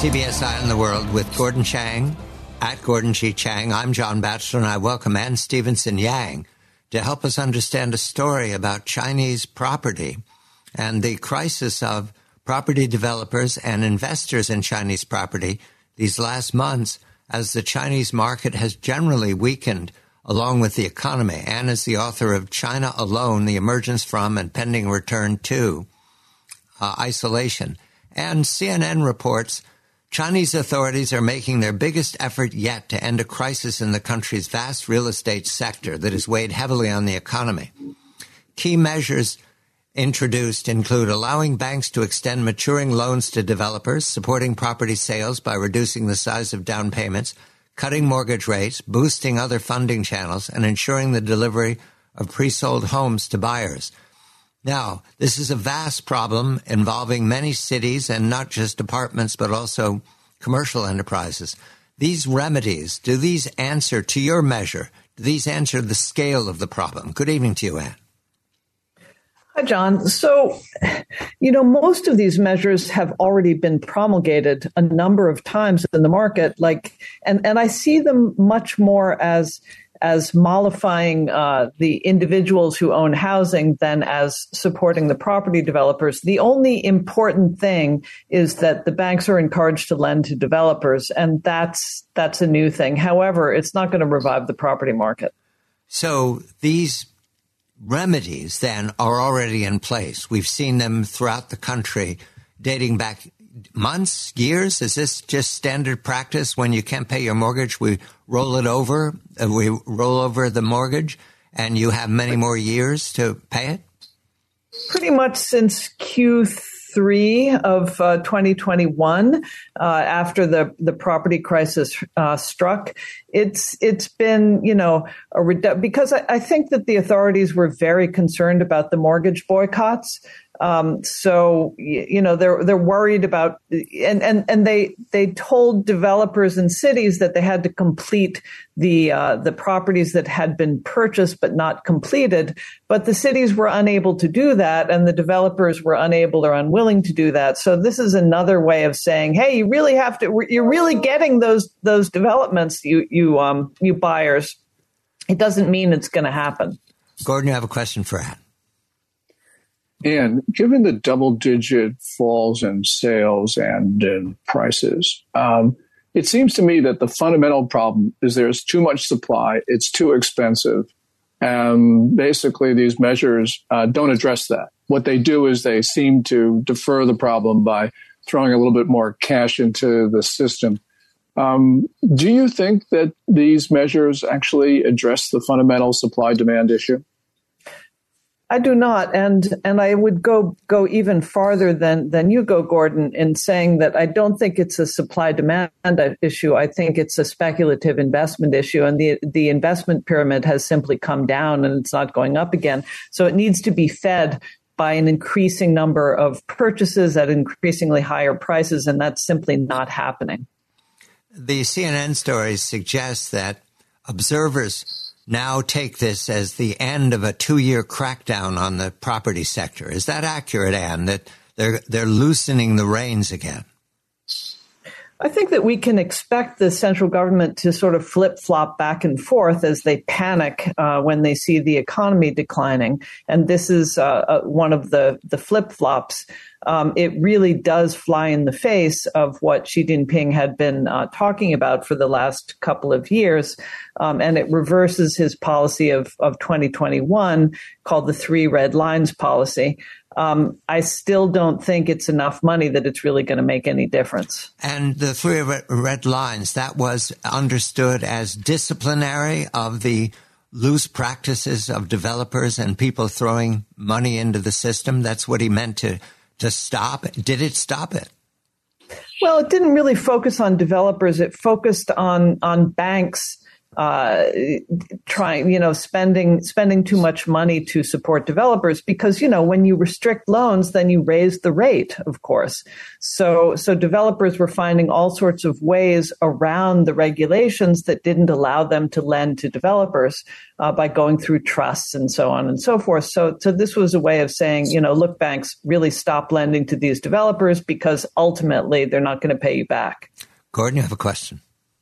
CBS Eye on the World with Gordon Chang, at Gordon G. Chang. I'm John Batchelor, and I welcome Ann Stevenson Yang to help us understand a story about Chinese property and the crisis of property developers and investors in Chinese property these last months as the Chinese market has generally weakened along with the economy. Ann is the author of China Alone, The Emergence from and Pending Return to Isolation. And CNN reports Chinese authorities are making their biggest effort yet to end a crisis in the country's vast real estate sector that has weighed heavily on the economy. Key measures introduced include allowing banks to extend maturing loans to developers, supporting property sales by reducing the size of down payments, cutting mortgage rates, boosting other funding channels, and ensuring the delivery of pre-sold homes to buyers. Now, this is a vast problem involving many cities and not just apartments, but also commercial enterprises. These remedies, do these answer to your measure? Do these answer the scale of the problem? Good evening to you, Ann. Hi, John. So, most of these measures have already been promulgated a number of times in the market, and I see them much more as mollifying the individuals who own housing than as supporting the property developers. The only important thing is that the banks are encouraged to lend to developers, and that's a new thing. However, it's not going to revive the property market. So these remedies then are already in place. We've seen them throughout the country dating back months, years? Is this just standard practice? When you can't pay your mortgage, we roll over the mortgage, and you have many more years to pay it? Pretty much since Q3 of 2021, after the property crisis struck, it's been, because I think that the authorities were very concerned about the mortgage boycotts. So, they're worried about, and they told developers and cities that they had to complete the properties that had been purchased but not completed. But the cities were unable to do that, and the developers were unable or unwilling to do that. So this is another way of saying, hey, you really have to, you're really getting those developments, you buyers. It doesn't mean it's going to happen. Gordon, you have a question for Ann. And given the double-digit falls in sales and in prices, it seems to me that the fundamental problem is there's too much supply. It's too expensive. And basically, these measures don't address that. What they do is they seem to defer the problem by throwing a little bit more cash into the system. Do you think that these measures actually address the fundamental supply-demand issue? I do not, and I would go even farther than you go, Gordon, in saying that I don't think it's a supply-demand issue. I think it's a speculative investment issue, and the investment pyramid has simply come down and it's not going up again. So it needs to be fed by an increasing number of purchases at increasingly higher prices, and that's simply not happening. The CNN stories suggest that observers now take this as the end of a 2-year crackdown on the property sector. Is that accurate, Ann, that they're loosening the reins again? I think that we can expect the central government to sort of flip-flop back and forth as they panic when they see the economy declining. And this is one of the flip-flops. It really does fly in the face of what Xi Jinping had been talking about for the last couple of years. And it reverses his policy of 2021 called the 3 red lines policy. I still don't think it's enough money that it's really going to make any difference. And the 3 red lines, that was understood as disciplinary of the loose practices of developers and people throwing money into the system. That's what he meant to stop. Did it stop it? Well, it didn't really focus on developers. It focused on banks spending too much money to support developers because, when you restrict loans, then you raise the rate, of course. So developers were finding all sorts of ways around the regulations that didn't allow them to lend to developers by going through trusts and so on and so forth. So this was a way of saying, look, banks, really stop lending to these developers because ultimately they're not going to pay you back. Gordon, you have a question.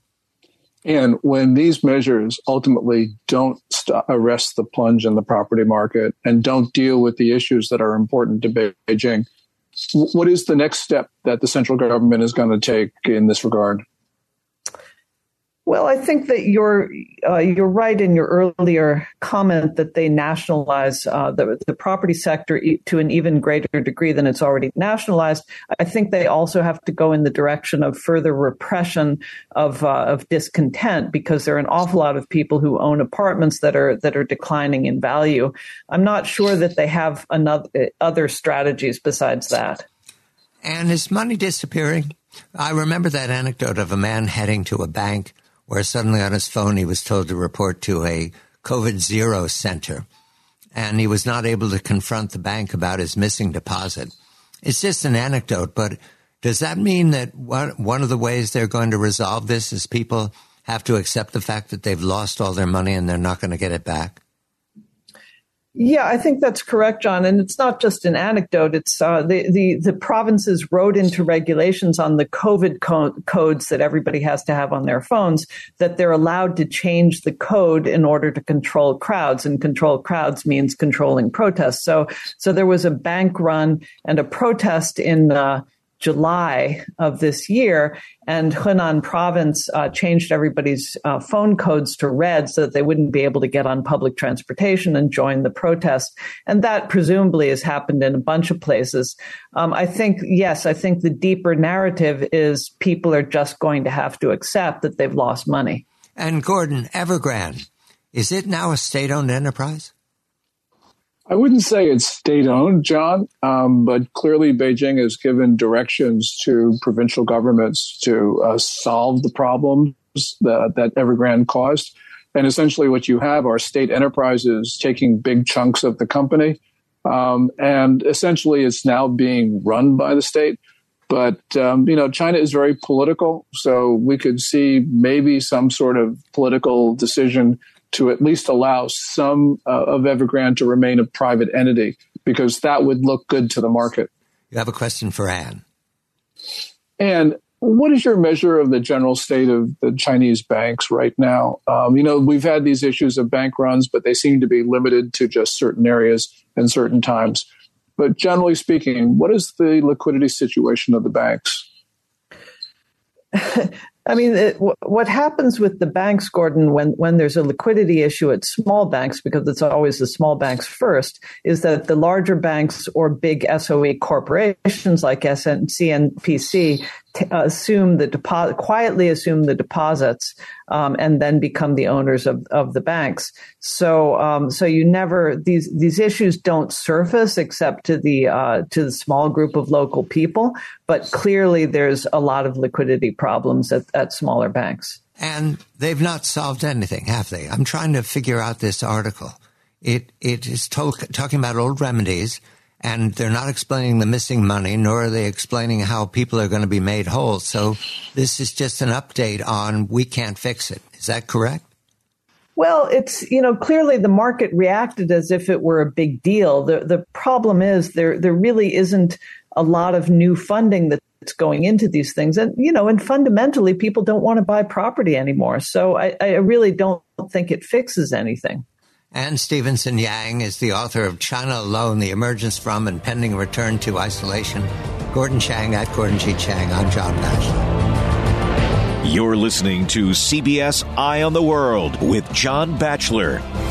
And when these measures ultimately don't arrest the plunge in the property market and don't deal with the issues that are important to Beijing, what is the next step that the central government is going to take in this regard? Well, I think that you're right in your earlier comment that they nationalize the property sector to an even greater degree than it's already nationalized. I think they also have to go in the direction of further repression of discontent because there are an awful lot of people who own apartments that are declining in value. I'm not sure that they have other strategies besides that. And is money disappearing? I remember that anecdote of a man heading to a bank where suddenly on his phone he was told to report to a COVID-0 center, and he was not able to confront the bank about his missing deposit. It's just an anecdote, but does that mean that one of the ways they're going to resolve this is people have to accept the fact that they've lost all their money and they're not going to get it back? Yeah, I think that's correct, John. And it's not just an anecdote. It's the provinces wrote into regulations on the COVID codes that everybody has to have on their phones that they're allowed to change the code in order to control crowds. And control crowds means controlling protests. So there was a bank run and a protest in July of this year, and Henan province changed everybody's phone codes to red so that they wouldn't be able to get on public transportation and join the protest. And that presumably has happened in a bunch of places. I think the deeper narrative is people are just going to have to accept that they've lost money. And Gordon, Evergrande, is it now a state-owned enterprise? I wouldn't say it's state-owned, John, but clearly Beijing has given directions to provincial governments to solve the problems that Evergrande caused. And essentially what you have are state enterprises taking big chunks of the company. And essentially it's now being run by the state. But, China is very political, so we could see maybe some sort of political decision to at least allow some of Evergrande to remain a private entity, because that would look good to the market. You have a question for Anne. Anne, what is your measure of the general state of the Chinese banks right now? We've had these issues of bank runs, but they seem to be limited to just certain areas and certain times. But generally speaking, what is the liquidity situation of the banks? I mean, what happens with the banks, Gordon, when there's a liquidity issue at small banks, because it's always the small banks first, is that the larger banks or big SOE corporations like CNPC quietly assume the deposits, and then become the owners of the banks. So you never, these issues don't surface except to the small group of local people. But clearly there's a lot of liquidity problems at smaller banks. And they've not solved anything, have they? I'm trying to figure out this article. It is talking about old remedies, and they're not explaining the missing money, nor are they explaining how people are going to be made whole. So this is just an update on we can't fix it. Is that correct? Well, it's, clearly the market reacted as if it were a big deal. The problem is there really isn't a lot of new funding that's going into these things. And, and fundamentally, people don't want to buy property anymore. So I really don't think it fixes anything. Anne Stevenson Yang is the author of China Alone, The Emergence from and Pending Return to Isolation. Gordon Chang at Gordon G. Chang. I'm John Batchelor. You're listening to CBS Eye on the World with John Batchelor.